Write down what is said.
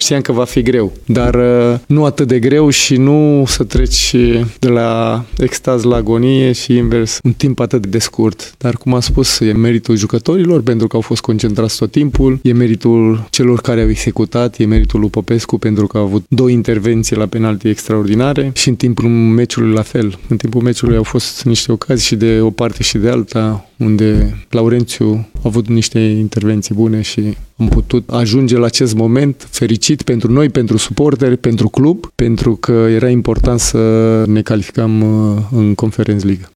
Știam că va fi greu, dar nu atât de greu și nu să treci de la extaz la agonie și invers un timp atât de scurt. Dar, cum am spus, e meritul jucătorilor pentru că au fost concentrați tot timpul, e meritul celor care au executat, e meritul lui Popescu pentru că a avut 2 intervenții la penalti extraordinare și în timpul meciului la fel. În timpul meciului au fost niște ocazii și de o parte și de alta unde Laurențiu a avut niște intervenții bune și am putut ajunge la acest moment fericit pentru noi, pentru suporteri, pentru club, pentru că era important să ne calificăm în Conference League.